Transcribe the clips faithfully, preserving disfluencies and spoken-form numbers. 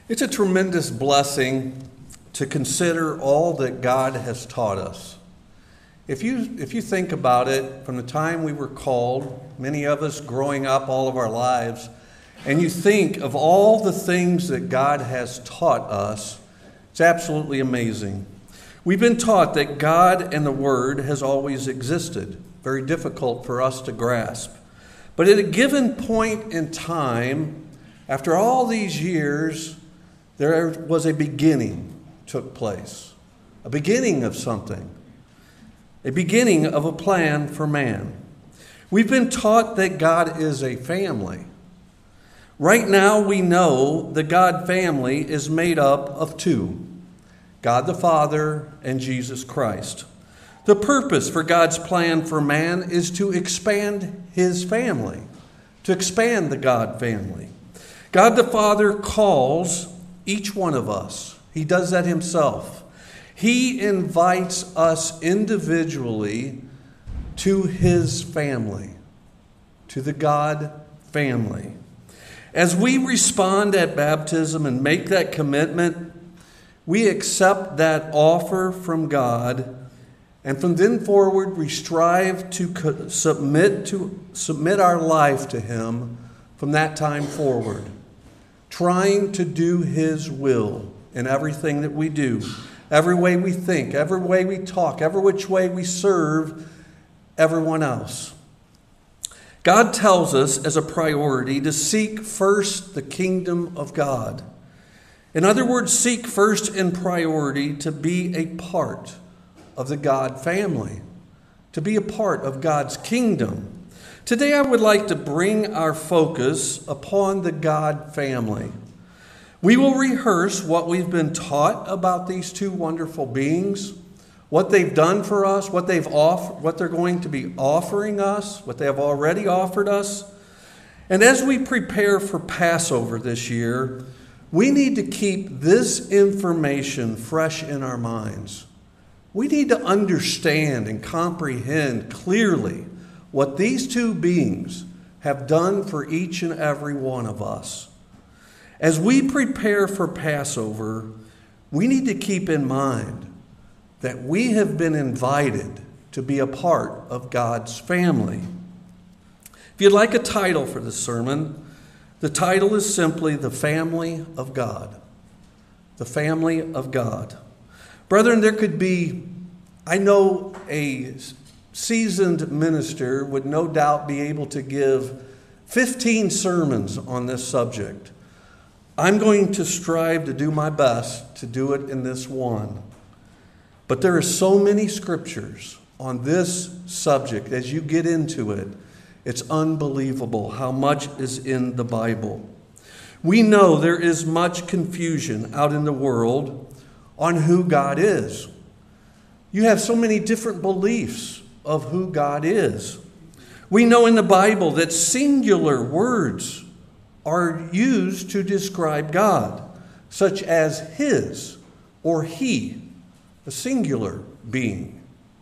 It's a tremendous blessing to consider all that God has taught us. If you if you think about it, from the time we were called, many of us growing up all of our lives, and you think of all the things that God has taught us, it's absolutely amazing. We've been taught that God and the Word has always existed. Very difficult for us to grasp. But at a given point in time, after all these years, there was a beginning took place. A beginning of something. A beginning of a plan for man. We've been taught that God is a family. Right now we know the God family is made up of two. God the Father and Jesus Christ. The purpose for God's plan for man is to expand his family. To expand the God family. God the Father calls each one of us. He does that himself. He invites us individually to his family, to the God family. As we respond at baptism and make that commitment, we accept that offer from God, and from then forward we strive to submit to submit our life to him from that time forward, trying to do his will in everything that we do. Every way we think, every way we talk, every which way we serve everyone else. God tells us as a priority to seek first the kingdom of God. In other words, seek first in priority to be a part of the God family, to be a part of God's kingdom. Today I would like to bring our focus upon the God family. We will rehearse what we've been taught about these two wonderful beings, what they've done for us, what they've off- what they're going to be offering us, what they have already offered us. And as we prepare for Passover this year, we need to keep this information fresh in our minds. We need to understand and comprehend clearly what these two beings have done for each and every one of us. As we prepare for Passover, we need to keep in mind that we have been invited to be a part of God's family. If you'd like a title for this sermon, the title is simply The Family of God. The Family of God. Brethren, there could be, I know a seasoned minister would no doubt be able to give fifteen sermons on this subject. I'm going to strive to do my best to do it in this one. But there are so many scriptures on this subject. As you get into it, it's unbelievable how much is in the Bible. We know there is much confusion out in the world on who God is. You have so many different beliefs of who God is. We know in the Bible that singular words are used to describe God, such as his or he, a singular being,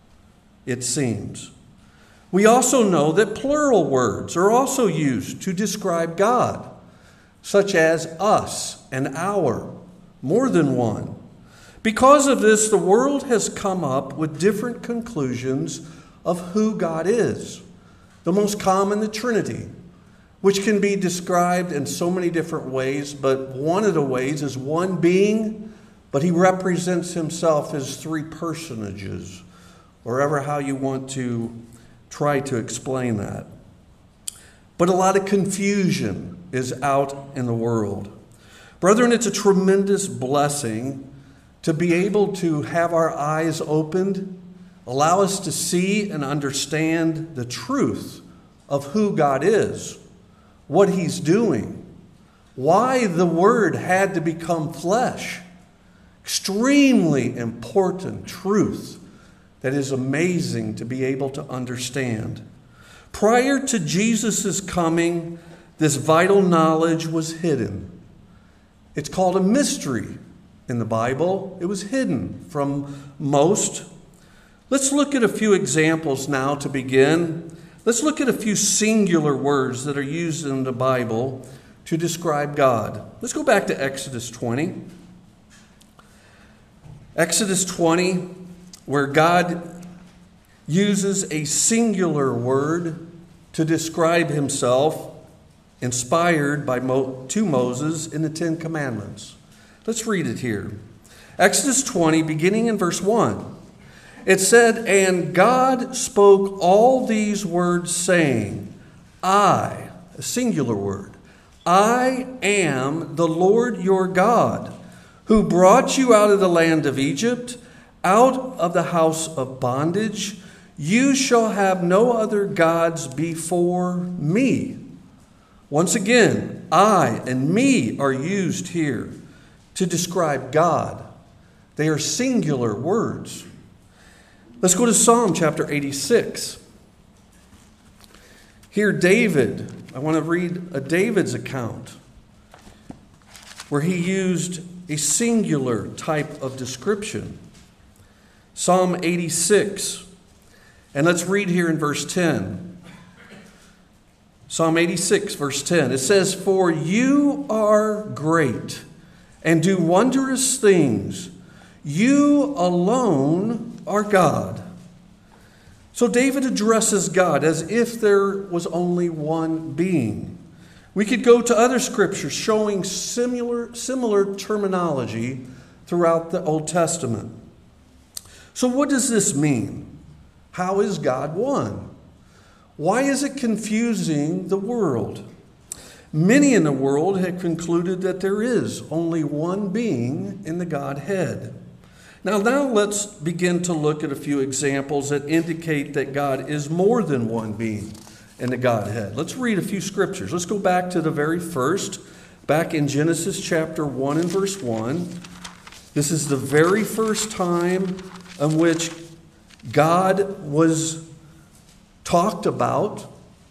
it seems. We also know that plural words are also used to describe God, such as us and our, more than one. Because of this, the world has come up with different conclusions of who God is. The most common, the Trinity, which can be described in so many different ways, but one of the ways is one being, but he represents himself as three personages, or ever how you want to try to explain that. But a lot of confusion is out in the world. Brethren, it's a tremendous blessing to be able to have our eyes opened, allow us to see and understand the truth of who God is, what he's doing, why the Word had to become flesh. Extremely important truth that is amazing to be able to understand. Prior to Jesus' coming, this vital knowledge was hidden. It's called a mystery in the Bible. It was hidden from most. Let's look at a few examples now to begin. Let's look at a few singular words that are used in the Bible to describe God. Let's go back to Exodus twenty. Exodus twenty, where God uses a singular word to describe himself, inspired by Mo- to Moses in the Ten Commandments. Let's read it here. Exodus twenty, beginning in verse one. It said, "And God spoke all these words, saying, I," a singular word, "I am the Lord your God, who brought you out of the land of Egypt, out of the house of bondage. You shall have no other gods before me." Once again, I and me are used here to describe God. They are singular words. Let's go to Psalm chapter eighty-six. Here, David, I want to read a David's account where he used a singular type of description. Psalm eighty-six. And let's read here in verse ten. Psalm eighty-six, verse ten. It says, "For you are great and do wondrous things. You alone are God." So David addresses God as if there was only one being. We could go to other scriptures showing similar, similar terminology throughout the Old Testament. So what does this mean? How is God one? Why is it confusing the world? Many in the world have concluded that there is only one being in the Godhead. Now, now let's begin to look at a few examples that indicate that God is more than one being in the Godhead. Let's read a few scriptures. Let's go back to the very first, back in Genesis chapter one and verse one. This is the very first time in which God was talked about.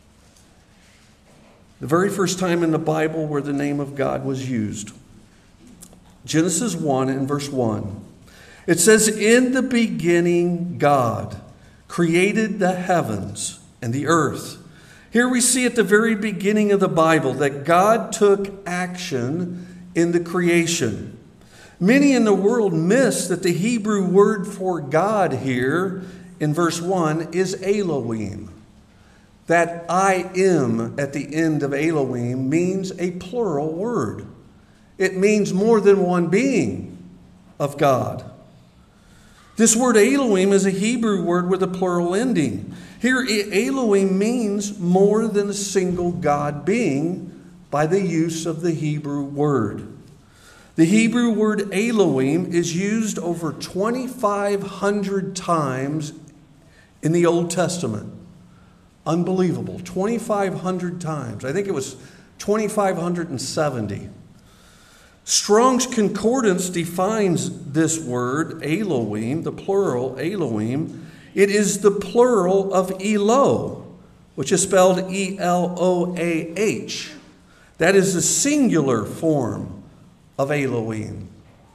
The very first time in the Bible where the name of God was used. Genesis one and verse one. It says, "In the beginning God created the heavens and the earth." Here we see at the very beginning of the Bible that God took action in the creation. Many in the world miss that the Hebrew word for God here in verse one is Elohim. That I am at the end of Elohim means a plural word. It means more than one being of God. This word Elohim is a Hebrew word with a plural ending. Here, Elohim means more than a single God being by the use of the Hebrew word. The Hebrew word Elohim is used over twenty-five hundred times in the Old Testament. Unbelievable. twenty-five hundred times. I think it was twenty-five seventy. Strong's Concordance defines this word, Elohim, the plural Elohim. It is the plural of Elo, which is spelled E L O A H. That is the singular form of Elohim.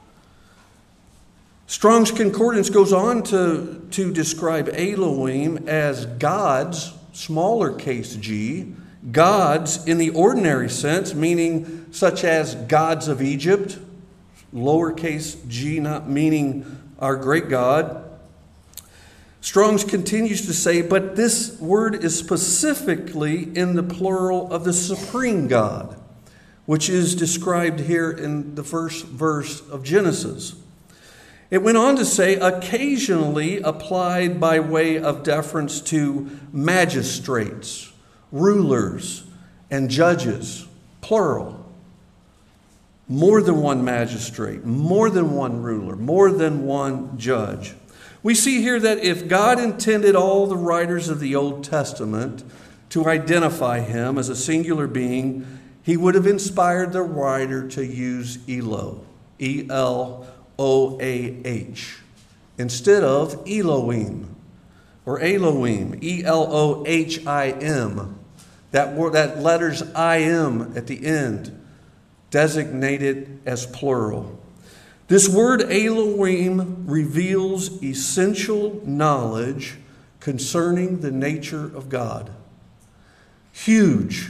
Strong's Concordance goes on to, to describe Elohim as gods, smaller case g, gods in the ordinary sense, meaning such as gods of Egypt, lowercase g, not meaning our great God. Strong's continues to say, but this word is specifically in the plural of the supreme God, which is described here in the first verse of Genesis. It went on to say, occasionally applied by way of deference to magistrates, rulers, and judges, plural. More than one magistrate, more than one ruler, more than one judge. We see here that if God intended all the writers of the Old Testament to identify him as a singular being, he would have inspired the writer to use Elo, E L O A H, instead of Elohim or Elohim, E L O H I M. That word, that letters I am at the end, designated as plural. This word Elohim reveals essential knowledge concerning the nature of God. Huge,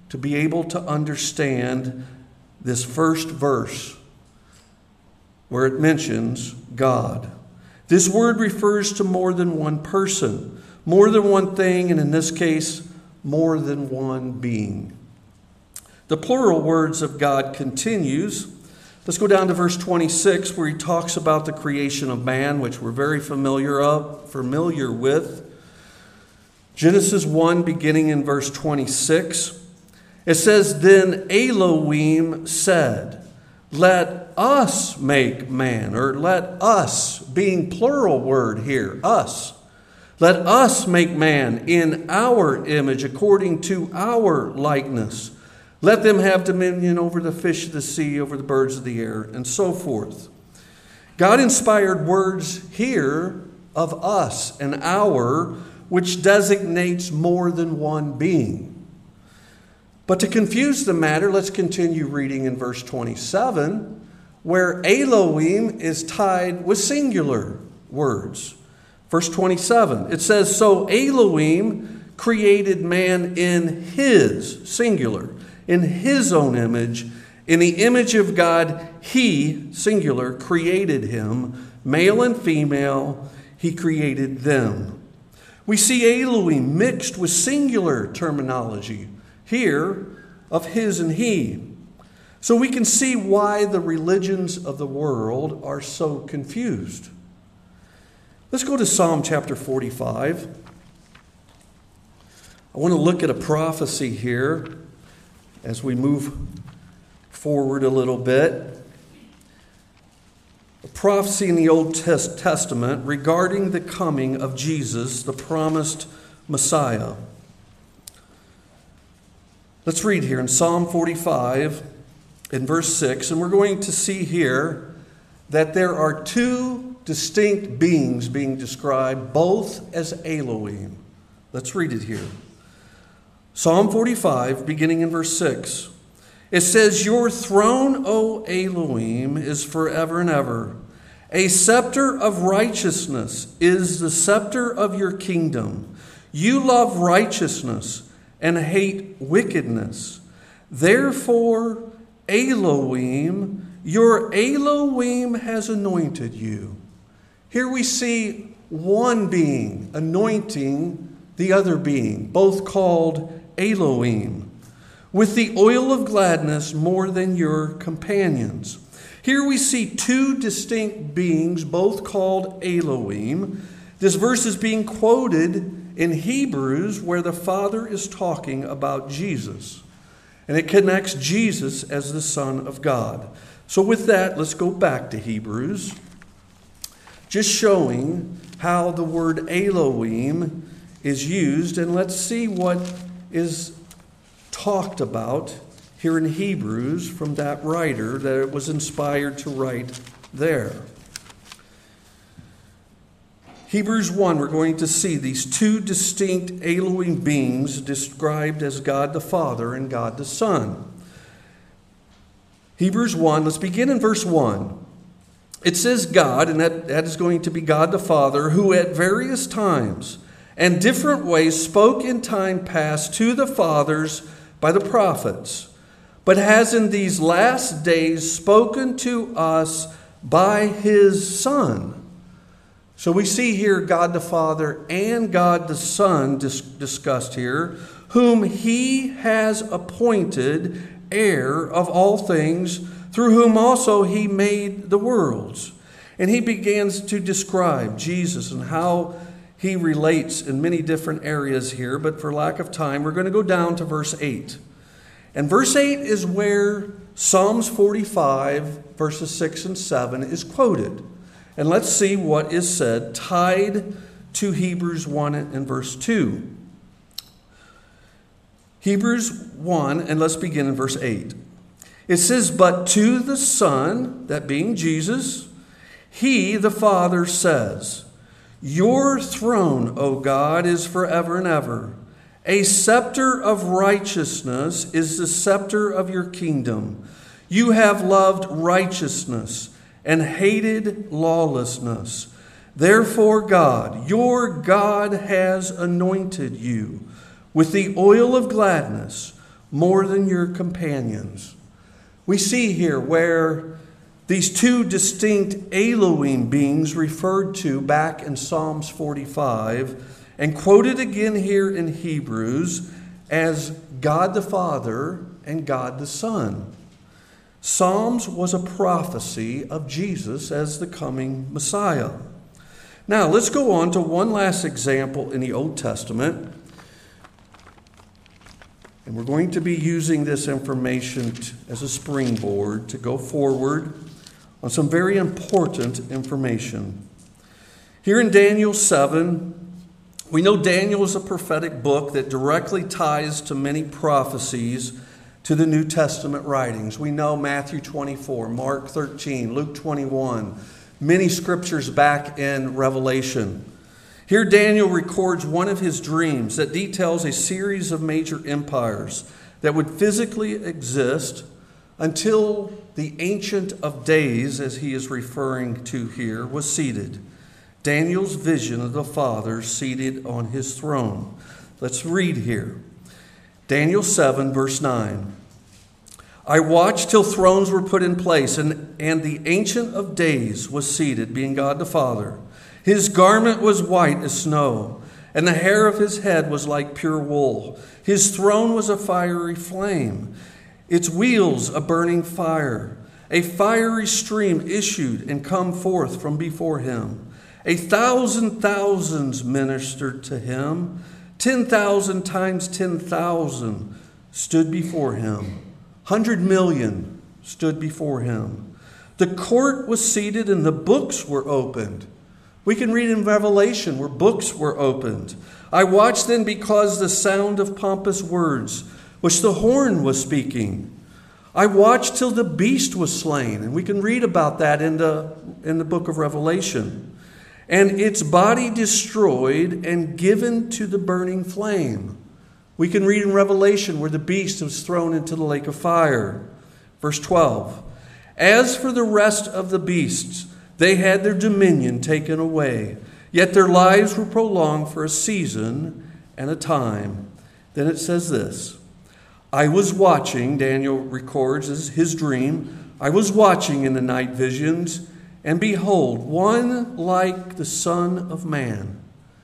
to be able to understand this first verse where it mentions God. This word refers to more than one person, more than one thing, and in this case, more than one being. The plural words of God continues. Let's go down to verse twenty-six, where he talks about the creation of man, which we're very familiar of, familiar with. Genesis one, beginning in verse twenty-six. It says, "Then Elohim said, let us make man," or let us, being plural word here, us. "Let us make man in our image, according to our likeness. Let them have dominion over the fish of the sea, over the birds of the air," and so forth. God inspired words here of us and our, which designates more than one being. But to confuse the matter, let's continue reading in verse twenty-seven, where Elohim is tied with singular words. Verse twenty-seven, it says, "So Elohim created man in his," singular, "in his own image. In the image of God, he," singular, "created him. Male and female, he created them." We see Elohim mixed with singular terminology here of his and he. So we can see why the religions of the world are so confused. Let's go to Psalm chapter forty-five. I want to look at a prophecy here as we move forward a little bit. A prophecy in the Old Testament regarding the coming of Jesus, the promised Messiah. Let's read here in Psalm forty-five in verse six, and we're going to see here that there are two distinct beings being described, both as Elohim. Let's read it here. Psalm forty-five, beginning in verse six. It says, "Your throne, O Elohim, is forever and ever. A scepter of righteousness is the scepter of your kingdom. You love righteousness and hate wickedness. Therefore, Elohim, your Elohim has anointed you." Here we see one being anointing the other being, both called Elohim, "with the oil of gladness more than your companions." Here we see two distinct beings, both called Elohim. This verse is being quoted in Hebrews, where the Father is talking about Jesus. And it connects Jesus as the Son of God. So with that, let's go back to Hebrews, just showing how the word Elohim is used. And let's see what is talked about here in Hebrews from that writer that it was inspired to write there. Hebrews one, we're going to see these two distinct Elohim beings described as God the Father and God the Son. Hebrews one, let's begin in verse one. It says God, and that, that is going to be God the Father, who at various times and different ways spoke in time past to the fathers by the prophets, but has in these last days spoken to us by his Son. So we see here God the Father and God the Son dis- discussed here, whom he has appointed heir of all things, through whom also he made the worlds. And he begins to describe Jesus and how he relates in many different areas here, but for lack of time, we're going to go down to verse eight. And verse eight is where Psalms forty-five, verses six and seven is quoted. And let's see what is said, tied to Hebrews one and verse two. Hebrews one, and let's begin in verse eight. It says, "But to the Son," that being Jesus, "he, the Father, says, Your throne, O God, is forever and ever. A scepter of righteousness is the scepter of your kingdom. You have loved righteousness and hated lawlessness. Therefore God, your God, has anointed you with the oil of gladness more than your companions. We see here where these two distinct Elohim beings referred to back in Psalms forty-five and quoted again here in Hebrews as God the Father and God the Son. Psalms was a prophecy of Jesus as the coming Messiah. Now, let's go on to one last example in the Old Testament. And we're going to be using this information t- as a springboard to go forward on some very important information. Here in Daniel seven, we know Daniel is a prophetic book that directly ties to many prophecies to the New Testament writings. We know Matthew twenty-four, Mark thirteen, Luke twenty-one, many scriptures back in Revelation. Here Daniel records one of his dreams that details a series of major empires that would physically exist until the Ancient of Days, as he is referring to here, was seated. Daniel's vision of the Father seated on his throne. Let's read here. Daniel seven, verse nine. I watched till thrones were put in place, and, and the Ancient of Days was seated, being God the Father. His garment was white as snow, and the hair of his head was like pure wool. His throne was a fiery flame, its wheels a burning fire. A fiery stream issued and come forth from before him. A thousand thousands ministered to him. Ten thousand times ten thousand stood before him. Hundred million stood before him. The court was seated and the books were opened. We can read in Revelation where books were opened. I watched then because the sound of pompous words, which the horn was speaking. I watched till the beast was slain. And we can read about that in the, in the book of Revelation. And its body destroyed and given to the burning flame. We can read in Revelation where the beast was thrown into the lake of fire. Verse twelve. As for the rest of the beasts, they had their dominion taken away, yet their lives were prolonged for a season and a time. Then it says this. I was watching, Daniel records as his dream, I was watching in the night visions, and behold, one like the Son of Man.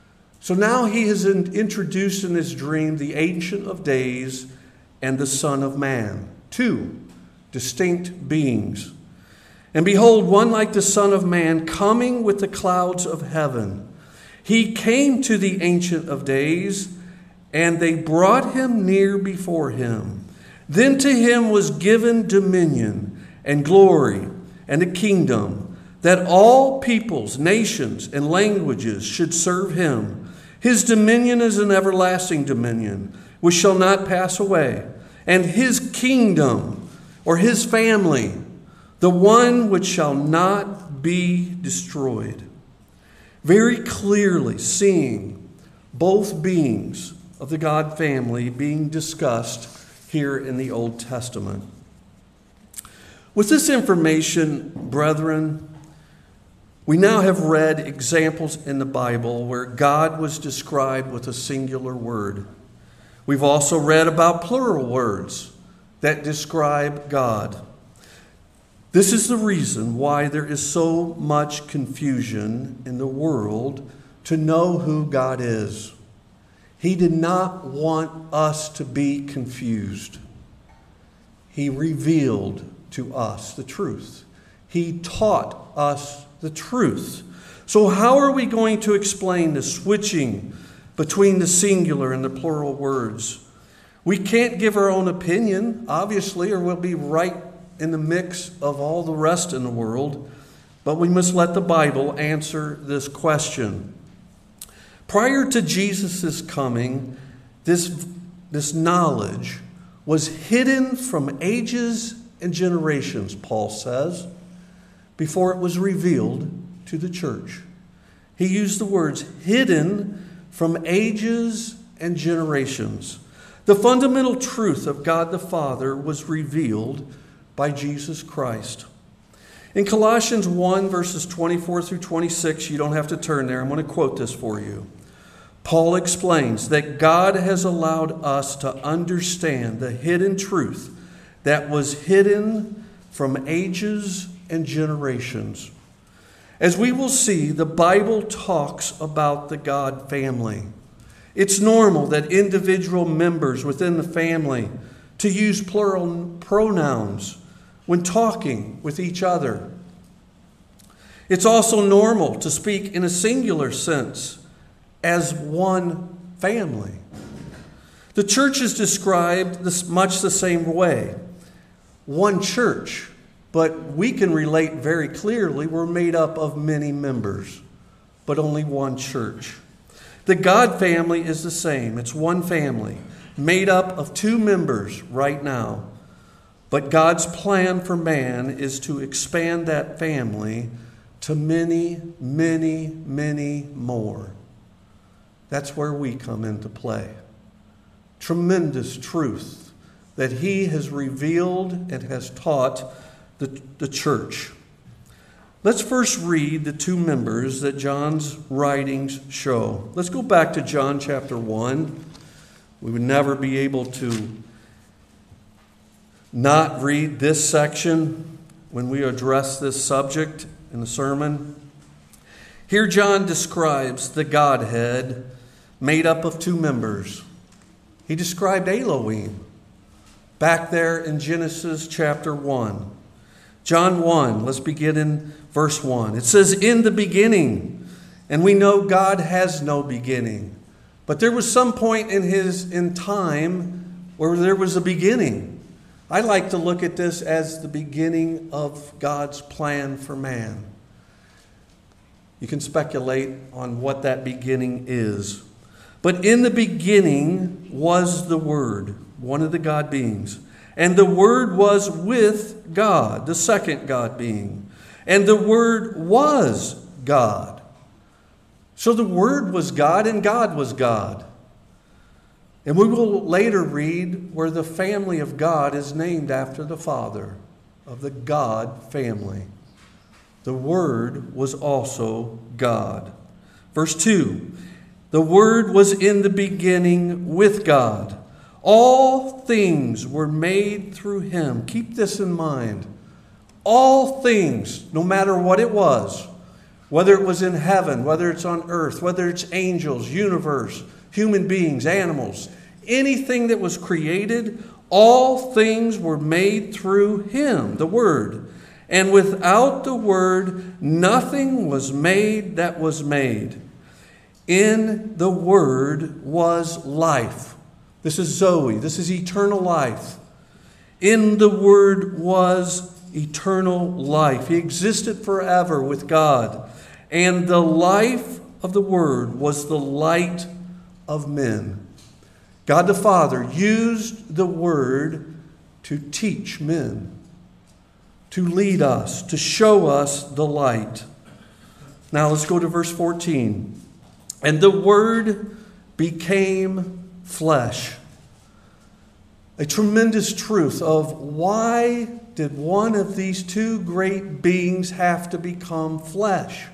So now he has introduced in his dream the Ancient of Days and the Son of Man, two distinct beings. And behold, one like the Son of Man coming with the clouds of heaven. He came to the Ancient of Days, and they brought him near before him. Then to him was given dominion and glory and a kingdom, that all peoples, nations, and languages should serve him. His dominion is an everlasting dominion, which shall not pass away. And his kingdom, or his family, the one which shall not be destroyed. Very clearly seeing both beings of the God family being discussed here in the Old Testament. With this information, brethren, we now have read examples in the Bible where God was described with a singular word. We've also read about plural words that describe God. This is the reason why there is so much confusion in the world to know who God is. He did not want us to be confused. He revealed to us the truth. He taught us the truth. So how are we going to explain the switching between the singular and the plural words? We can't give our own opinion, obviously, or we'll be right in the mix of all the rest in the world, but we must let the Bible answer this question. Prior to Jesus' coming, this, this knowledge was hidden from ages and generations, Paul says, before it was revealed to the church. He used the words hidden from ages and generations. The fundamental truth of God the Father was revealed by Jesus Christ. In Colossians one, verses twenty-four through twenty-six, you don't have to turn there. I'm going to quote this for you. Paul explains that God has allowed us to understand the hidden truth that was hidden from ages and generations. As we will see, the Bible talks about the God family. It's normal that individual members within the family to use plural pronouns when talking with each other. It's also normal to speak in a singular sense as one family. The church is described this much the same way. One church, but we can relate very clearly we're made up of many members, but only one church. The God family is the same. It's one family, made up of two members right now. But God's plan for man is to expand that family to many, many, many more. That's where we come into play. Tremendous truth that He has revealed and has taught the, the church. Let's first read the two members that John's writings show. Let's go back to John chapter one. We would never be able to not read this section when we address this subject in the sermon. Here John describes the Godhead made up of two members. He described Elohim back there in Genesis chapter one. John one, let's begin in verse one. It says, "In the beginning," and we know God has no beginning. But there was some point in his in time where there was a beginning. I like to look at this as the beginning of God's plan for man. You can speculate on what that beginning is. But in the beginning was the Word, one of the God beings. And the Word was with God, the second God being. And the Word was God. So the Word was God and God was God. And we will later read where the family of God is named after the Father of the God family. The Word was also God. Verse two, "The Word was in the beginning with God. All things were made through Him." Keep this in mind. All things, no matter what it was, whether it was in heaven, whether it's on earth, whether it's angels, universe, human beings, animals, anything that was created, all things were made through Him, the Word. And without the Word, nothing was made that was made. In the Word was life. This is Zoe. This is eternal life. In the Word was eternal life. He existed forever with God. And the life of the Word was the light of men. God the Father used the Word to teach men, to lead us, to show us the light. Now let's go to verse fourteen. "And the Word became flesh." A tremendous truth of why did one of these two great beings have to become flesh?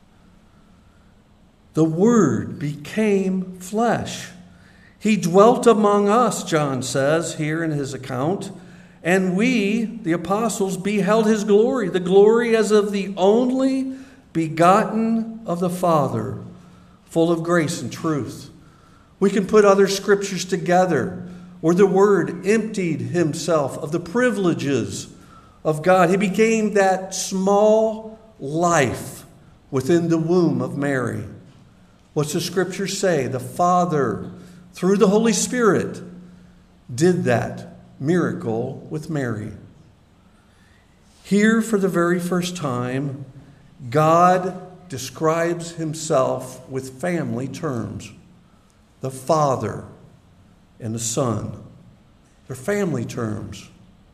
The Word became flesh. He dwelt among us, John says here in his account, and we, the apostles, beheld His glory, the glory as of the only begotten of the Father, full of grace and truth. We can put other scriptures together where the Word emptied Himself of the privileges of God. He became that small life within the womb of Mary. What's the scripture say? The Father, through the Holy Spirit, did that miracle with Mary. Here, for the very first time, God describes Himself with family terms. The Father and the Son. They're family terms.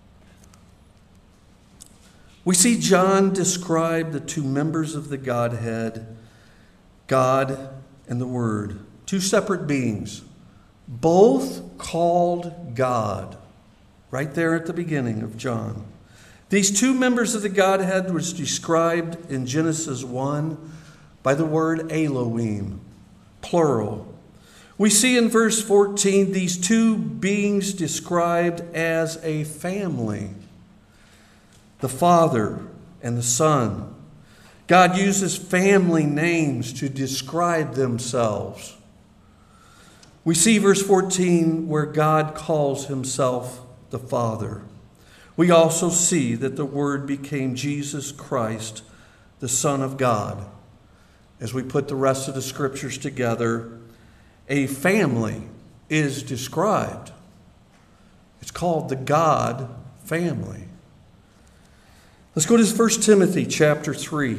We see John describe the two members of the Godhead, God and the Word. Two separate beings, both called God. Right there at the beginning of John. These two members of the Godhead was described in Genesis one by the word Elohim, plural, We see in verse fourteen these two beings described as a family, the Father and the Son. God uses family names to describe themselves. We see verse fourteen where God calls himself the Father. We also see that the Word became Jesus Christ, the Son of God. As we put the rest of the scriptures together, a family is described. It's called the God family. Let's go to First Timothy chapter three.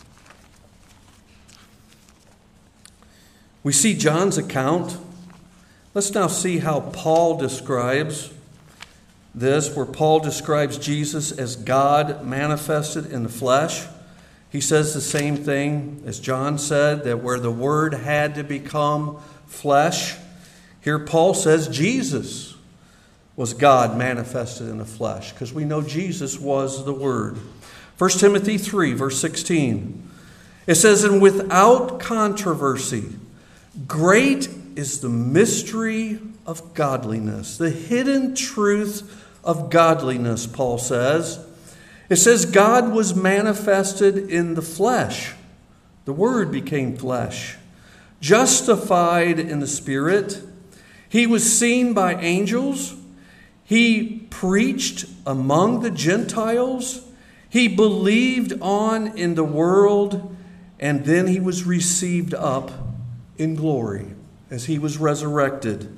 We see John's account. Let's now see how Paul describes this, where Paul describes Jesus as God manifested in the flesh. He says the same thing as John said, that where the Word had to become flesh. Here Paul says Jesus was God manifested in the flesh, because we know Jesus was the Word. First Timothy three, verse sixteen. It says, "And without controversy, great is the mystery of godliness." The hidden truth of godliness, Paul says. It says God was manifested in the flesh. The Word became flesh. Justified in the Spirit. He was seen by angels. He preached among the Gentiles. He believed on in the world. And then he was received up in glory as he was resurrected.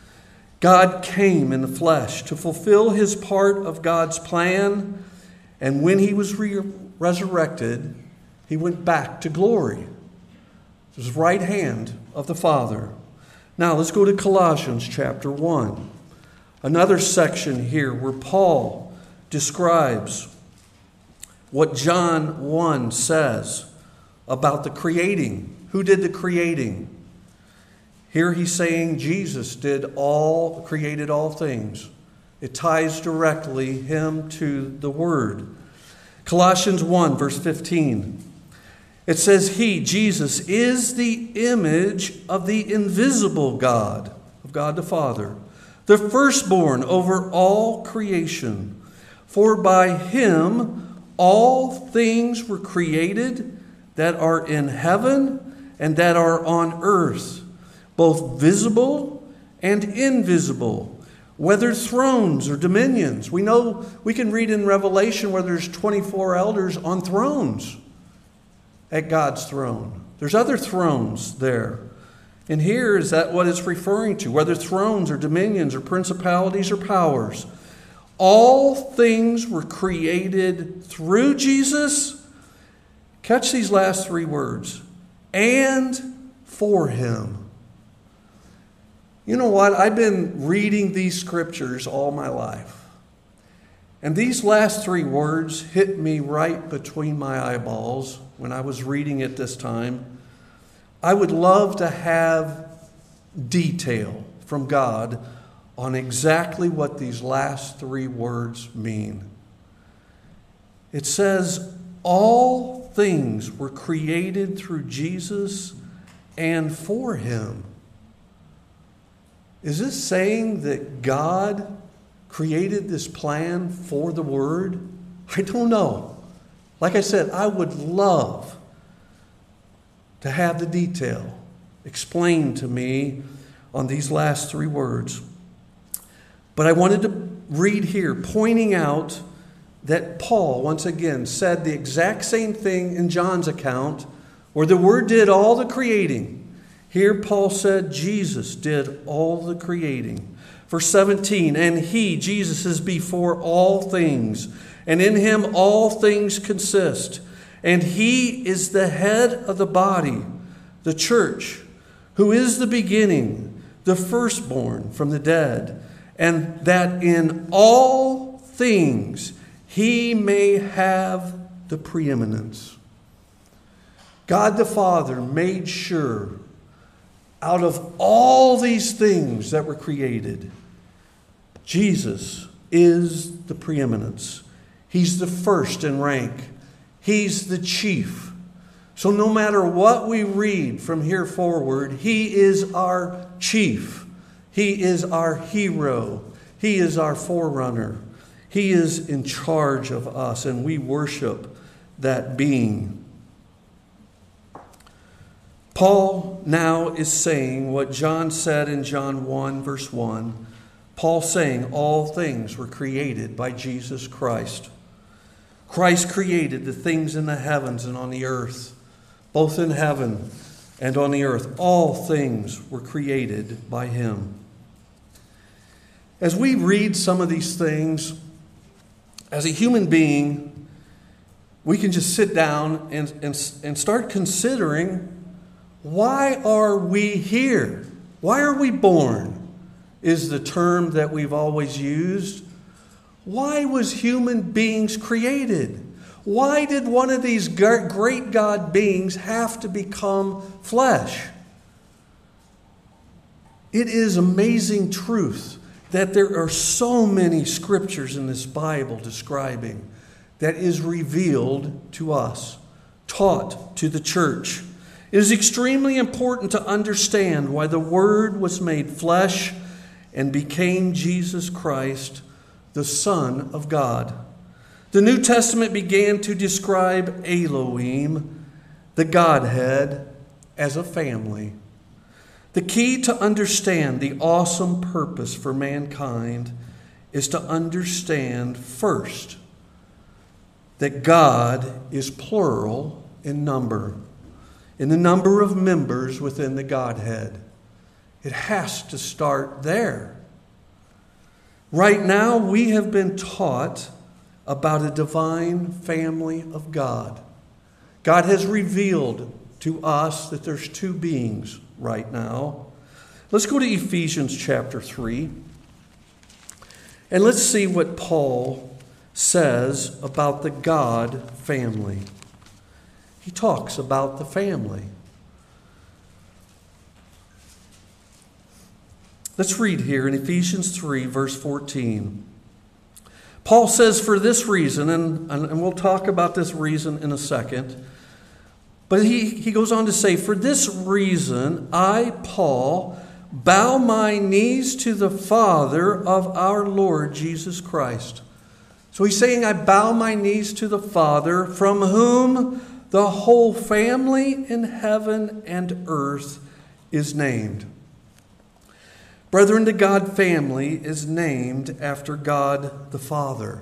God came in the flesh to fulfill his part of God's plan. And when he was re- resurrected, he went back to glory. To his right hand of the Father. Now let's go to Colossians chapter one. Another section here where Paul describes what John one says about the creating. Who did the creating? Here he's saying Jesus did all, created all things. It ties directly him to the Word. Colossians one, verse fifteen. It says, "He, Jesus, is the image of the invisible God," of God the Father, "the firstborn over all creation. For by him all things were created that are in heaven and that are on earth, both visible and invisible, whether thrones or dominions." We know, we can read in Revelation where there's twenty-four elders on thrones at God's throne. There's other thrones there. And here is that what it's referring to, whether thrones or dominions or principalities or powers. All things were created through Jesus. Catch these last three words. And for him. You know what? I've been reading these scriptures all my life. And these last three words hit me right between my eyeballs when I was reading it this time. I would love to have detail from God on exactly what these last three words mean. It says, all things were created through Jesus and for him. Is this saying that God created this plan for the Word? I don't know. Like I said, I would love to have the detail explained to me on these last three words. But I wanted to read here, pointing out that Paul, once again, said the exact same thing in John's account, where the Word did all the creating. Here Paul said Jesus did all the creating. Verse seventeen, "And he," Jesus, "is before all things, and in him all things consist. And he is the head of the body, the church, who is the beginning, the firstborn from the dead, and that in all things he may have the preeminence." God the Father made sure, out of all these things that were created, Jesus is the preeminence. He's the first in rank. He's the chief. So no matter what we read from here forward, He is our chief. He is our hero. He is our forerunner. He is in charge of us, and we worship that being. Paul now is saying what John said in John one, verse one. Paul saying all things were created by Jesus Christ. Christ created the things in the heavens and on the earth, both in heaven and on the earth. All things were created by Him. As we read some of these things, as a human being, we can just sit down and, and, and start considering, why are we here? Why are we born? Is the term that we've always used. Why was human beings created? Why did one of these great God beings have to become flesh? It is amazing truth that there are so many scriptures in this Bible describing that is revealed to us, taught to the church. It is extremely important to understand why the Word was made flesh and became Jesus Christ, the Son of God. The New Testament began to describe Elohim, the Godhead, as a family. The key to understand the awesome purpose for mankind is to understand first that God is plural in number, in the number of members within the Godhead. It has to start there. Right now, we have been taught about a divine family of God. God has revealed to us that there's two beings right now. Let's go to Ephesians chapter three. And let's see what Paul says about the God family. He talks about the family. Let's read here in Ephesians three, verse fourteen. Paul says, for this reason, and, and we'll talk about this reason in a second, but he, he goes on to say, for this reason, I, Paul, bow my knees to the Father of our Lord Jesus Christ. So he's saying, I bow my knees to the Father, from whom the whole family in heaven and earth is named. Brethren, the God family is named after God the Father.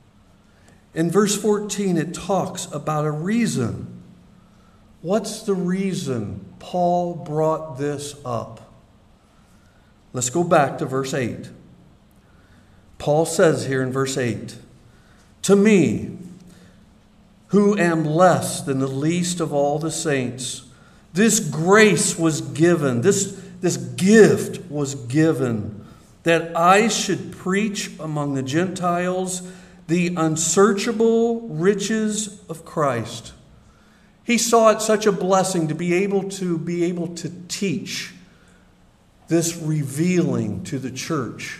In verse fourteen, it talks about a reason. What's the reason Paul brought this up? Let's go back to verse eight. Paul says here in verse eight, to me, who am less than the least of all the saints, this grace was given, this This gift was given, that I should preach among the Gentiles the unsearchable riches of Christ. He saw it such a blessing to be able to be able to teach this revealing to the church,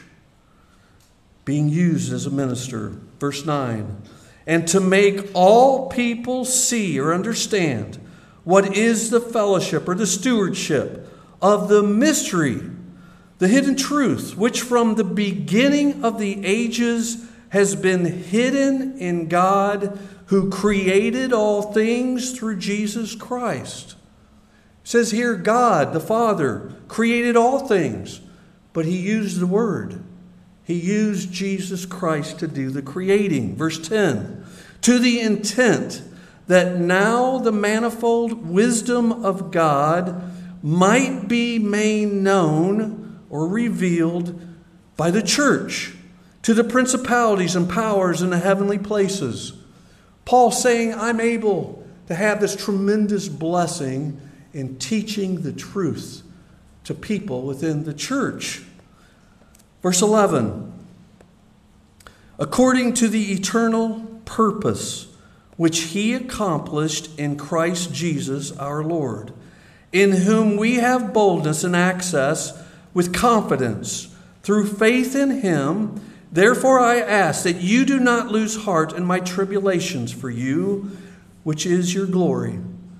being used as a minister. Verse nine, and to make all people see or understand what is the fellowship or the stewardship of the mystery, the hidden truth, which from the beginning of the ages has been hidden in God, who created all things through Jesus Christ. It says here, God, the Father, created all things, but He used the Word. He used Jesus Christ to do the creating. Verse ten, to the intent that now the manifold wisdom of God might be made known or revealed by the church to the principalities and powers in the heavenly places. Paul saying, I'm able to have this tremendous blessing in teaching the truth to people within the church. Verse eleven, according to the eternal purpose which He accomplished in Christ Jesus our Lord, in whom we have boldness and access with confidence through faith in Him. Therefore I ask that you do not lose heart in my tribulations for you, which is your glory.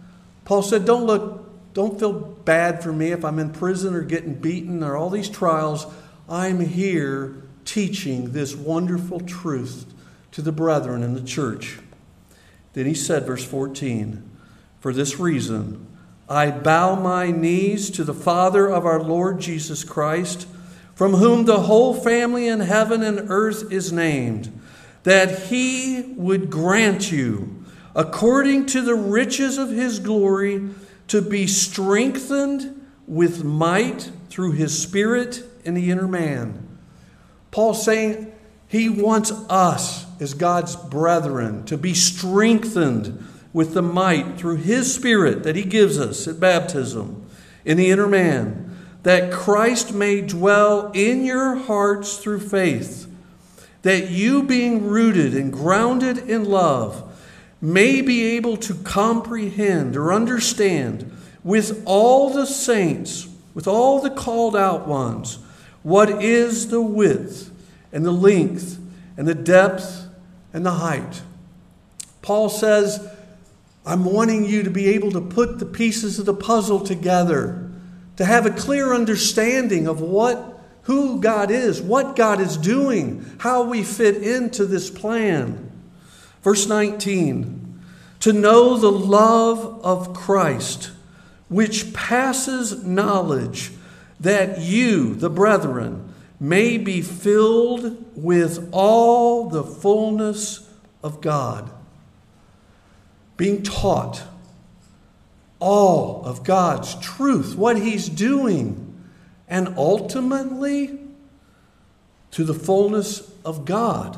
Paul said, don't look, don't feel bad for me if I'm in prison or getting beaten or all these trials. I'm here teaching this wonderful truth to the brethren in the church. Then he said, verse fourteen, for this reason, I bow my knees to the Father of our Lord Jesus Christ, from whom the whole family in heaven and earth is named, that he would grant you, according to the riches of his glory, to be strengthened with might through his Spirit in the inner man. Paul's saying he wants us, as God's brethren, to be strengthened with the might through his Spirit that he gives us at baptism in the inner man, that Christ may dwell in your hearts through faith, that you, being rooted and grounded in love, may be able to comprehend or understand with all the saints, with all the called out ones, what is the width and the length and the depth and the height. Paul says, I'm wanting you to be able to put the pieces of the puzzle together, to have a clear understanding of what, who God is, what God is doing, how we fit into this plan. Verse nineteen, to know the love of Christ, which passes knowledge, that you, the brethren, may be filled with all the fullness of God. Being taught all of God's truth, what he's doing, and ultimately to the fullness of God.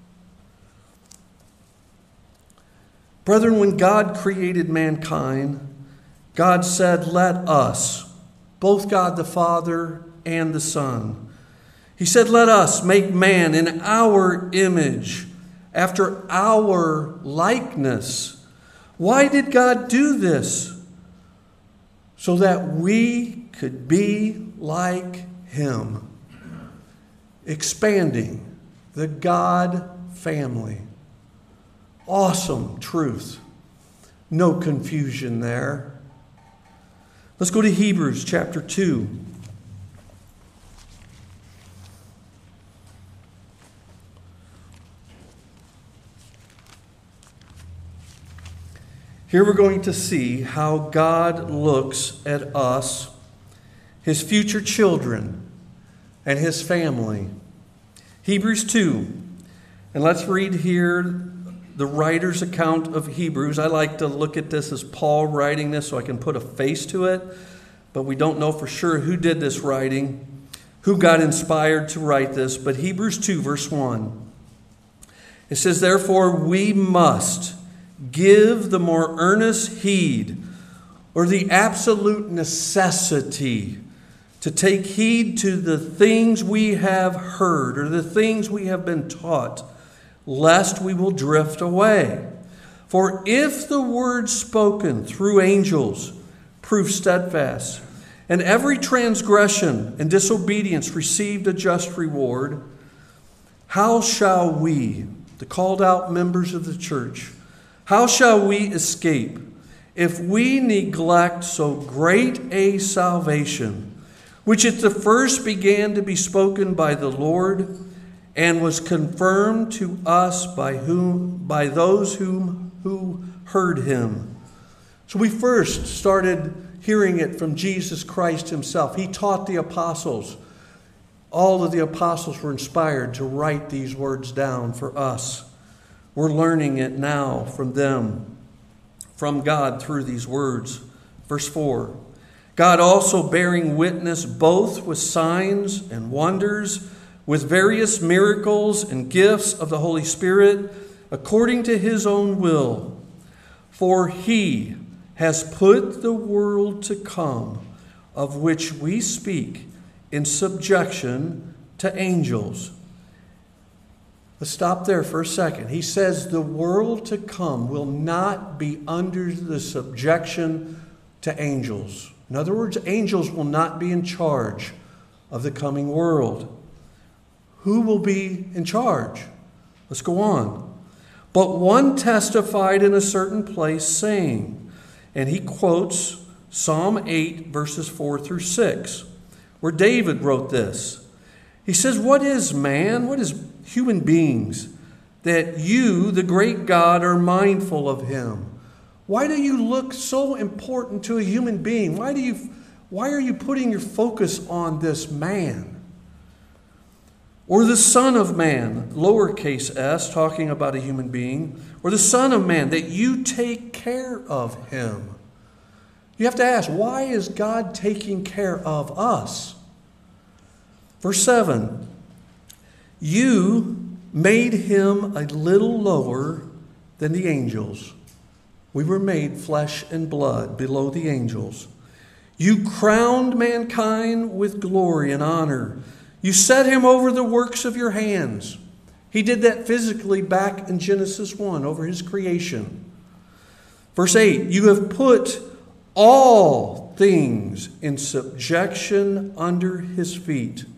Brethren, when God created mankind, God said, let us, both God the Father and the Son, he said, let us make man in our image, after our likeness. Why did God do this? So that we could be like him. Expanding the God family. Awesome truth. No confusion there. Let's go to Hebrews chapter two. Here we're going to see how God looks at us, his future children, and his family. Hebrews two. And let's read here the writer's account of Hebrews. I like to look at this as Paul writing this so I can put a face to it. But we don't know for sure who did this writing, who got inspired to write this. But Hebrews two, verse one. It says, therefore we must give the more earnest heed, or the absolute necessity, to take heed to the things we have heard, or the things we have been taught, lest we will drift away. For if the word spoken through angels prove steadfast, and every transgression and disobedience received a just reward, how shall we, the called out members of the church, how shall we escape if we neglect so great a salvation, which at the first began to be spoken by the Lord, and was confirmed to us by whom, by those whom who heard him? So we first started hearing it from Jesus Christ himself. He taught the apostles. All of the apostles were inspired to write these words down for us. We're learning it now from them, from God through these words. Verse four, God also bearing witness both with signs and wonders, with various miracles and gifts of the Holy Spirit, according to his own will. For he has put the world to come, of which we speak, in subjection to angels. Let's stop there for a second. He says the world to come will not be under the subjection to angels. In other words, angels will not be in charge of the coming world. Who will be in charge? Let's go on. But one testified in a certain place, saying, And he quotes Psalm eight, verses four through six, where David wrote this. He says, "What is man? What is human beings that you, the great God, are mindful of him?" Why do you look so important to a human being? Why do you, why are you putting your focus on this man? Or the Son of Man, lowercase s, talking about a human being, or the Son of Man, that you take care of him. You have to ask, why is God taking care of us? Verse seven, you made him a little lower than the angels. We were made flesh and blood below the angels. You crowned mankind with glory and honor. You set him over the works of your hands. He did that physically back in Genesis one, over his creation. Verse eight, you have put all things in subjection under his feet.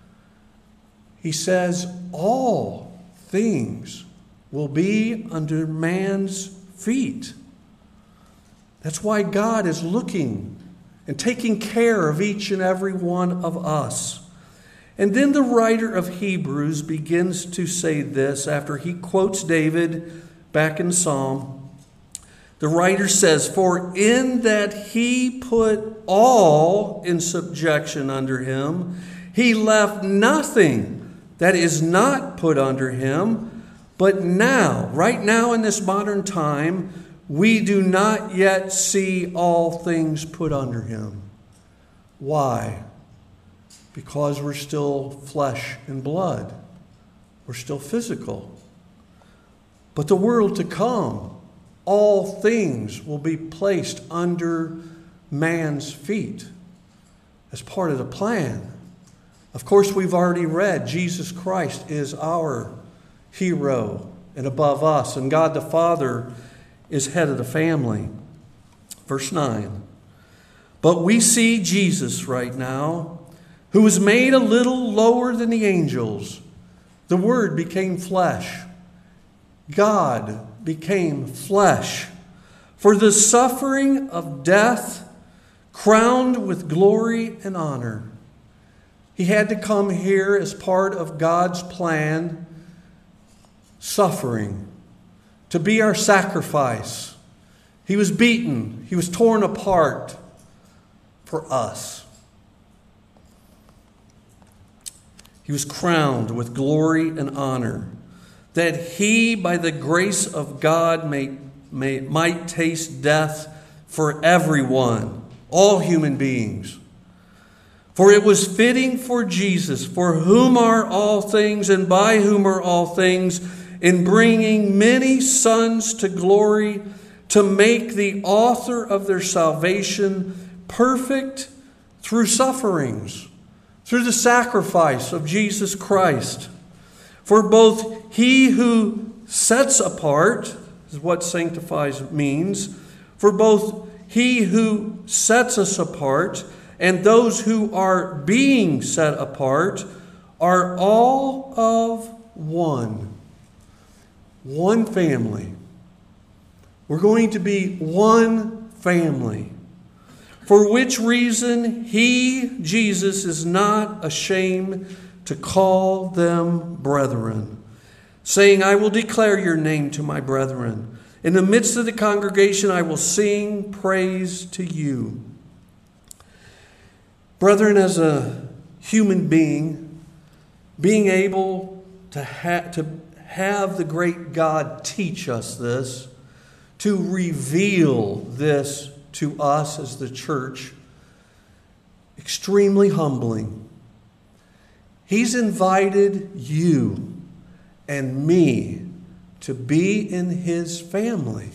He says all things will be under man's feet. That's why God is looking and taking care of each and every one of us. And then the writer of Hebrews begins to say this after he quotes David back in Psalm. The writer says, "For in that he put all in subjection under him, he left nothing that is not put under him. But now, right now in this modern time, we do not yet see all things put under him." Why? Because we're still flesh and blood. We're still physical. But the world to come, all things will be placed under man's feet as part of the plan. Of course, we've already read Jesus Christ is our hero and above us, and God the Father is head of the family. Verse nine, but we see Jesus right now, who was made a little lower than the angels. The Word became flesh. God became flesh. For the suffering of death, crowned with glory and honor. He had to come here as part of God's plan, suffering, to be our sacrifice. He was beaten. He was torn apart for us. He was crowned with glory and honor, that he, by the grace of God, may, may, might taste death for everyone, all human beings. For it was fitting for Jesus, for whom are all things and by whom are all things, in bringing many sons to glory, to make the author of their salvation perfect through sufferings, through the sacrifice of Jesus Christ. For both he who sets apart, is what sanctifies means, for both he who sets us apart and those who are being set apart are all of one. One family. We're going to be one family. For which reason he, Jesus, is not ashamed to call them brethren, saying, I will declare your name to my brethren. In the midst of the congregation I will sing praise to you. Brethren, as a human being, being able to, ha- to have the great God teach us this, to reveal this to us as the church, extremely humbling. He's invited you and me to be in his family.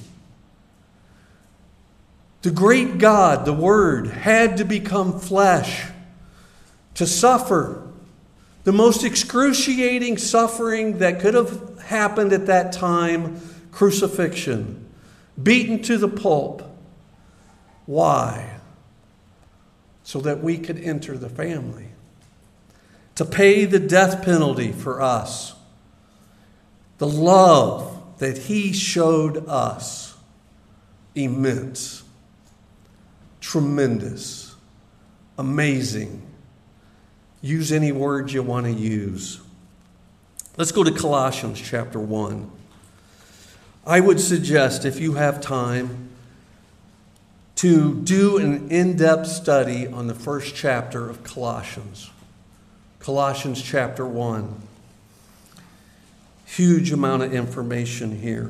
The great God, the Word, had to become flesh to suffer the most excruciating suffering that could have happened at that time, crucifixion, beaten to the pulp. Why? So that we could enter the family, to pay the death penalty for us. The love that he showed us, immense. tremendous, amazing. Use any word you want to use. Let's go to Colossians chapter one. I would suggest, if you have time, to do an in-depth study on the first chapter of Colossians. Colossians chapter one. Huge amount of information here.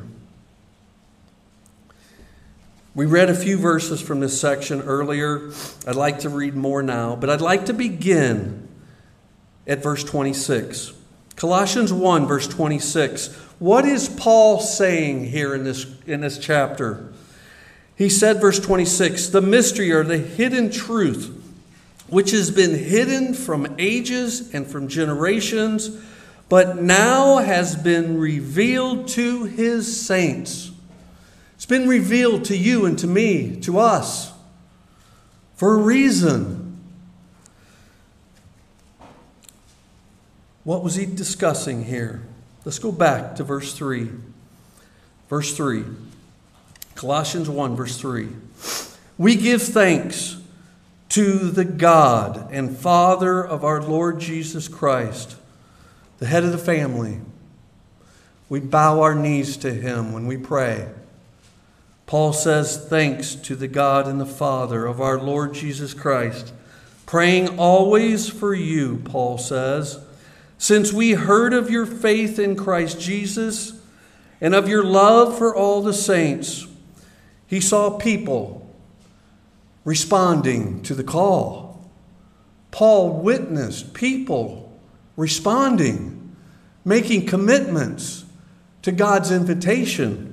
We read a few verses from this section earlier. I'd like to read more now, but I'd like to begin at verse twenty-six. Colossians one, verse twenty-six. What is Paul saying here in this, in this chapter? He said, verse twenty-six, the mystery or the hidden truth, which has been hidden from ages and from generations, but now has been revealed to his saints. It's been revealed to you and to me, to us, for a reason. What was he discussing here? Let's go back to verse three. Verse three. Colossians one, verse three. We give thanks to the God and Father of our Lord Jesus Christ, the head of the family. We bow our knees to him when we pray. Paul says, thanks to the God and the Father of our Lord Jesus Christ, praying always for you, Paul says, since we heard of your faith in Christ Jesus and of your love for all the saints. He saw people responding to the call. Paul witnessed people responding, making commitments to God's invitation.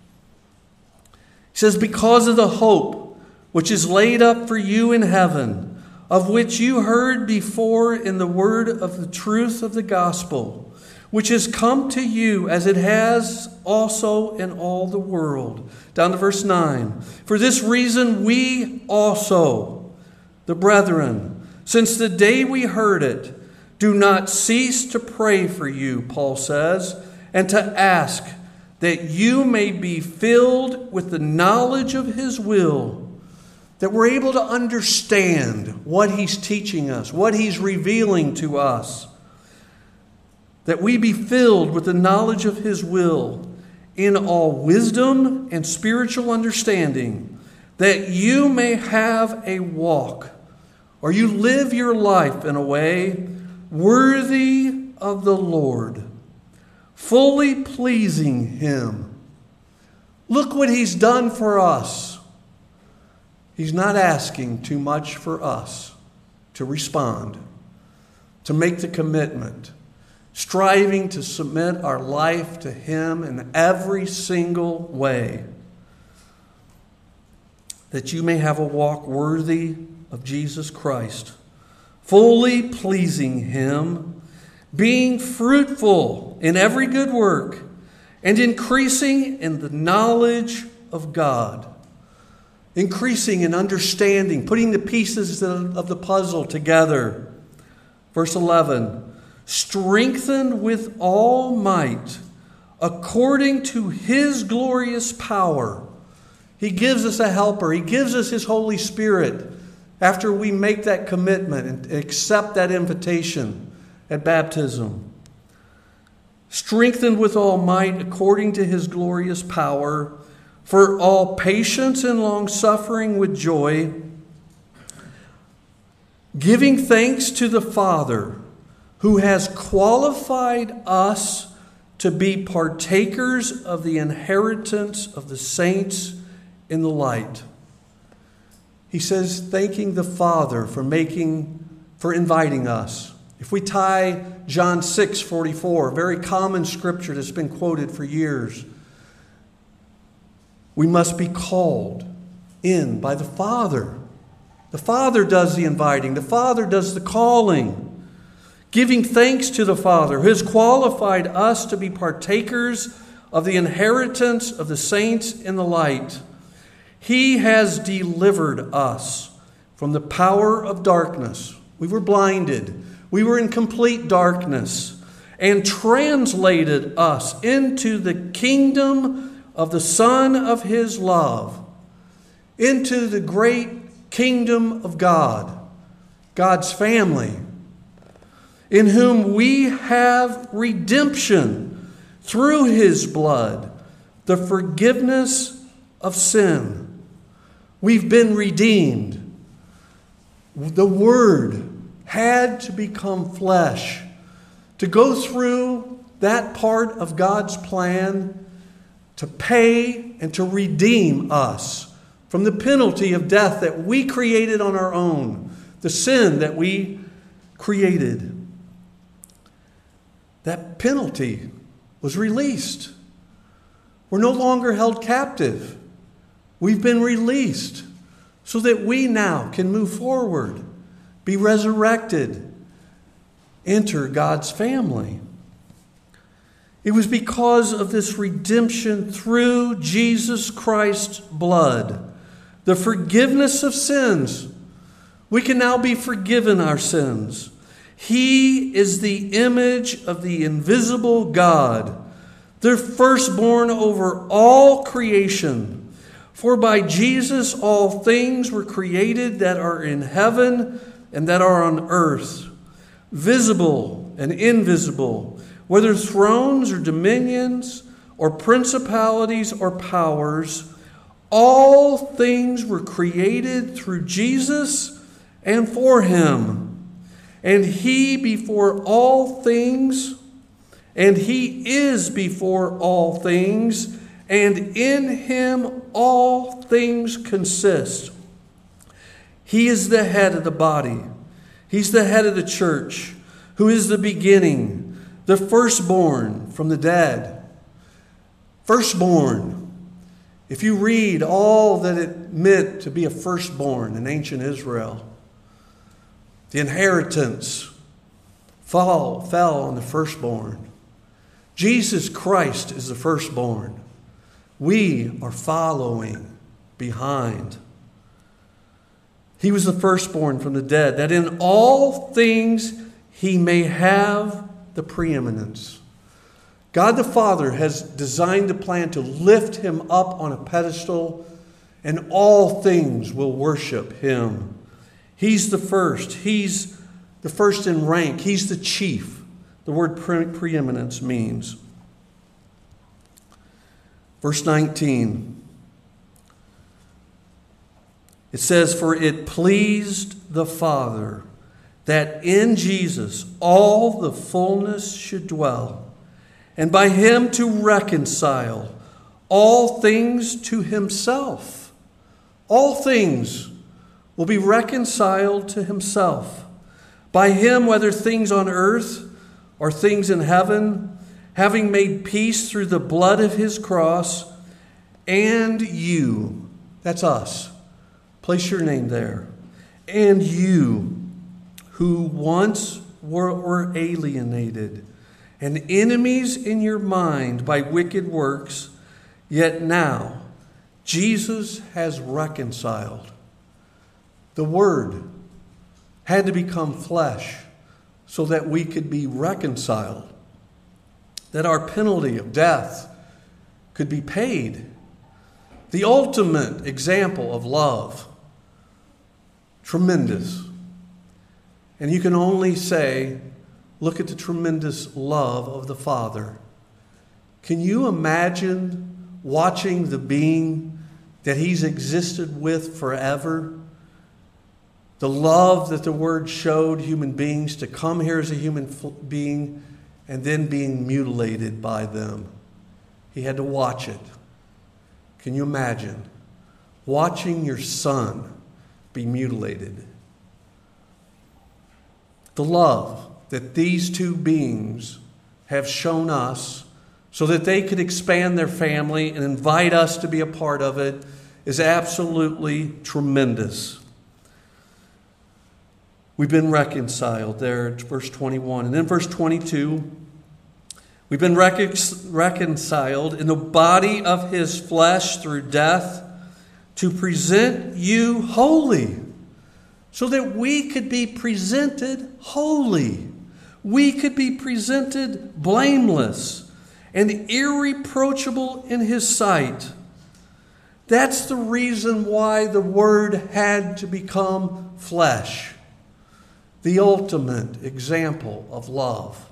He says, because of the hope which is laid up for you in heaven, of which you heard before in the word of the truth of the gospel, which has come to you as it has also in all the world. Down to verse nine. For this reason we also, the brethren, since the day we heard it, do not cease to pray for you, Paul says, and to ask that you may be filled with the knowledge of his will, that we're able to understand what he's teaching us, what he's revealing to us, that we be filled with the knowledge of his will in all wisdom and spiritual understanding, that you may have a walk, or you live your life in a way worthy of the Lord, fully pleasing him. Look what he's done for us. He's not asking too much for us to respond, to make the commitment, striving to submit our life to him in every single way, that you may have a walk worthy of Jesus Christ, fully pleasing him, being fruitful in every good work, and increasing in the knowledge of God. Increasing in understanding, putting the pieces of the puzzle together. Verse eleven, strengthened with all might, according to his glorious power. He gives us a helper. He gives us his Holy Spirit after we make that commitment and accept that invitation at baptism. Strengthened with all might, according to his glorious power, for all patience and long-suffering with joy, giving thanks to the Father, who has qualified us to be partakers of the inheritance of the saints in the light. He says, thanking the Father for making, for inviting us. If we tie John six forty-four, a very common scripture that's been quoted for years, we must be called in by the Father. The Father does the inviting. The Father does the calling. Giving thanks to the Father who has qualified us to be partakers of the inheritance of the saints in the light. He has delivered us from the power of darkness. We were blinded. We were in complete darkness, and translated us into the kingdom of the Son of his love, into the great kingdom of God, God's family, in whom we have redemption through his blood, the forgiveness of sin. We've been redeemed. The Word had to become flesh to go through that part of God's plan to pay and to redeem us from the penalty of death that we created on our own, the sin that we created. That penalty was released. We're no longer held captive. We've been released so that we now can move forward, be resurrected, enter God's family. It was because of this redemption through Jesus Christ's blood, the forgiveness of sins. We can now be forgiven our sins. He is the image of the invisible God, the firstborn over all creation. For by Jesus all things were created that are in heaven and that are on earth, visible and invisible, whether thrones or dominions or principalities or powers. All things were created through Jesus and for him. And he before all things, and he is before all things, and in him all things consist. He is the head of the body. He's the head of the church, who is the beginning, the firstborn from the dead. Firstborn. If you read all that it meant to be a firstborn in ancient Israel, the inheritance fall, fell on the firstborn. Jesus Christ is the firstborn. We are following behind. He was the firstborn from the dead, that in all things he may have the preeminence. God the Father has designed a plan to lift him up on a pedestal, and all things will worship him. He's the first. He's the first in rank. He's the chief. The word pre- preeminence means. Verse nineteen. It says, "For it pleased the Father that in Jesus all the fullness should dwell, and by him to reconcile all things to himself." All things will be reconciled to himself. By him, whether things on earth or things in heaven, having made peace through the blood of his cross, and you, that's us, place your name there, and you, who once were, were alienated and enemies in your mind by wicked works, yet now Jesus has reconciled. The Word had to become flesh so that we could be reconciled, that our penalty of death could be paid. The ultimate example of love. Tremendous. And you can only say, look at the tremendous love of the Father. Can you imagine watching the being that he's existed with forever? The love that the Word showed human beings to come here as a human being and then being mutilated by them. He had to watch it. Can you imagine watching your son be mutilated? The love that these two beings have shown us so that they could expand their family and invite us to be a part of it is absolutely tremendous. We've been reconciled there at verse twenty-one. And then verse twenty-two, we've been recon- reconciled in the body of his flesh through death to present you holy, so that we could be presented holy. We could be presented blameless and irreproachable in his sight. That's the reason why the Word had to become flesh. The ultimate example of love.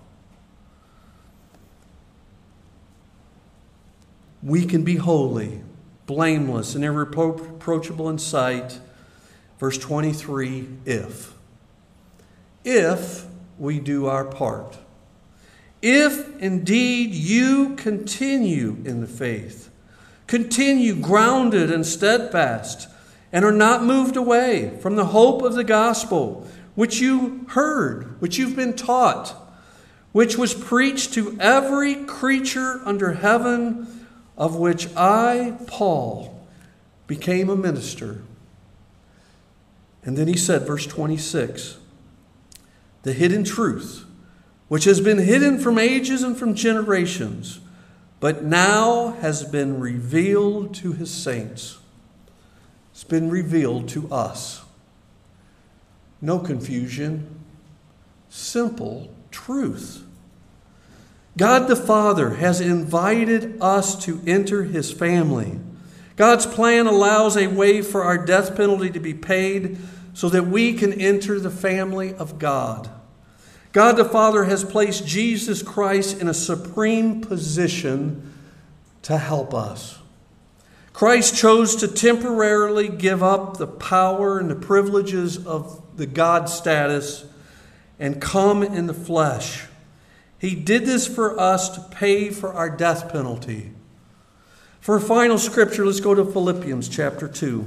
We can be holy, blameless, and irreproachable in sight. Verse twenty-three, if. If we do our part. If indeed you continue in the faith, continue grounded and steadfast, and are not moved away from the hope of the gospel, which you heard, which you've been taught, which was preached to every creature under heaven, of which I, Paul, became a minister. And then he said, verse twenty-six, the hidden truth, which has been hidden from ages and from generations, but now has been revealed to his saints. It's been revealed to us. No confusion, simple truth. God the Father has invited us to enter his family. God's plan allows a way for our death penalty to be paid so that we can enter the family of God. God the Father has placed Jesus Christ in a supreme position to help us. Christ chose to temporarily give up the power and the privileges of the God status and come in the flesh. He did this for us to pay for our death penalty. For a final scripture, let's go to Philippians chapter two.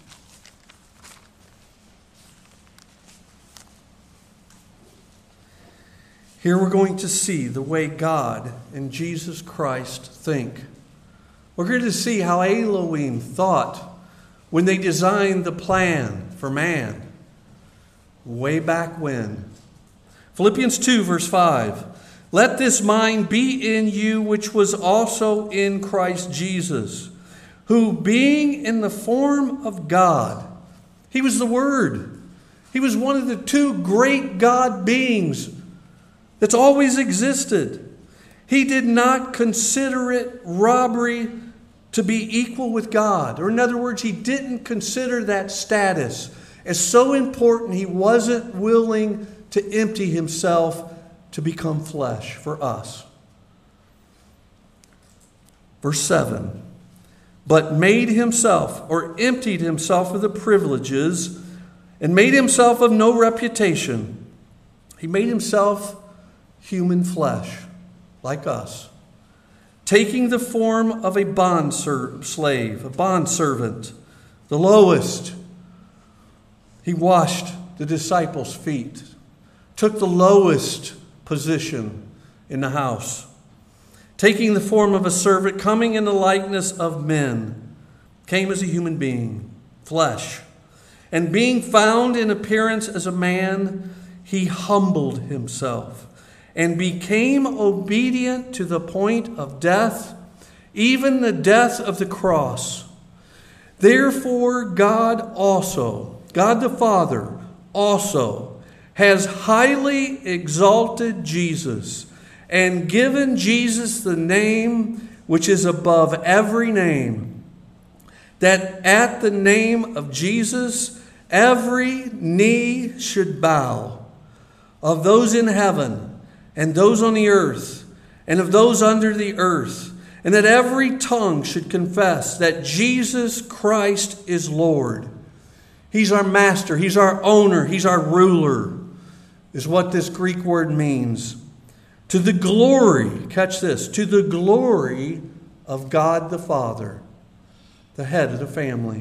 Here we're going to see the way God and Jesus Christ think. We're going to see how Elohim thought when they designed the plan for man way back when. Philippians two, verse five. Let this mind be in you, which was also in Christ Jesus, who being in the form of God, he was the Word. He was one of the two great God beings that's always existed. He did not consider it robbery to be equal with God. Or in other words, he didn't consider that status as so important he wasn't willing to empty himself to become flesh for us. Verse seven. But made himself, or emptied himself of the privileges, and made himself of no reputation. He made himself human flesh, like us, taking the form of a bond slave, a bond servant, the lowest. He washed the disciples' feet, took the lowest position in the house, taking the form of a servant, coming in the likeness of men, came as a human being, flesh, and being found in appearance as a man, he humbled himself and became obedient to the point of death, even the death of the cross. Therefore, God also, God the Father, also has highly exalted Jesus and given Jesus the name which is above every name, that at the name of Jesus every knee should bow, of those in heaven and those on the earth, and of those under the earth, and that every tongue should confess that Jesus Christ is Lord. He's our master, he's our owner, he's our ruler, is what this Greek word means. To the glory, catch this, to the glory of God the Father, the head of the family.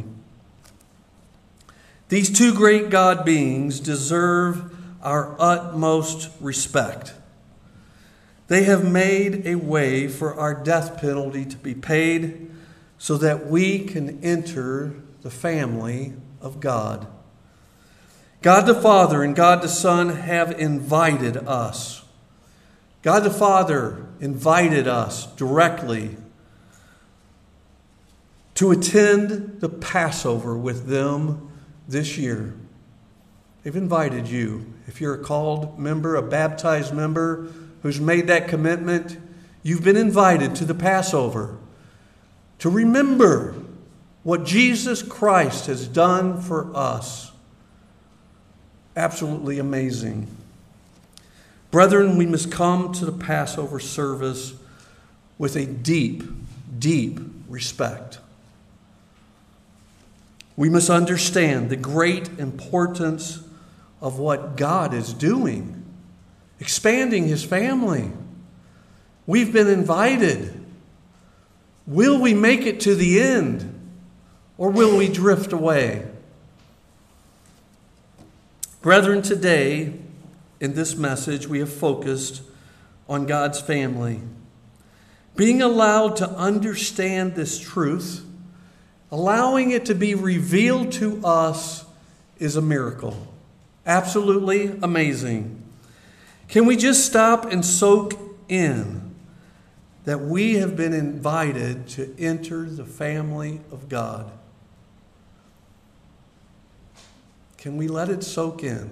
These two great God beings deserve our utmost respect. They have made a way for our death penalty to be paid so that we can enter the family of God. God the Father and God the Son have invited us. God the Father invited us directly to attend the Passover with them this year. They've invited you. If you're a called member, a baptized member who's made that commitment, you've been invited to the Passover to remember what Jesus Christ has done for us. Absolutely amazing. Brethren, we must come to the Passover service with a deep, deep respect. We must understand the great importance of what God is doing, expanding His family. We've been invited. Will we make it to the end, or will we drift away? Brethren, today, in this message, we have focused on God's family. Being allowed to understand this truth, allowing it to be revealed to us, is a miracle. Absolutely amazing. Can we just stop and soak in that we have been invited to enter the family of God? Can we let it soak in?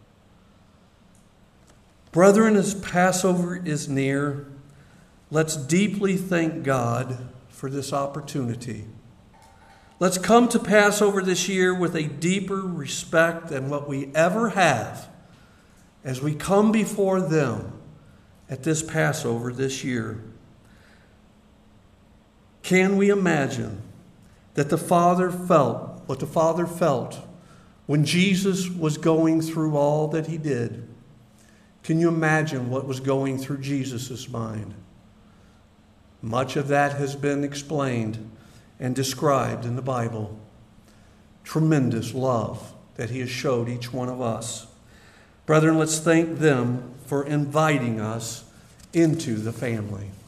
Brethren, as Passover is near, let's deeply thank God for this opportunity. Let's come to Passover this year with a deeper respect than what we ever have as we come before them at this Passover this year. Can we imagine that the Father felt what the Father felt when Jesus was going through all that He did? Can you imagine what was going through Jesus' mind? Much of that has been explained and described in the Bible. Tremendous love that He has showed each one of us. Brethren, let's thank them for inviting us into the family.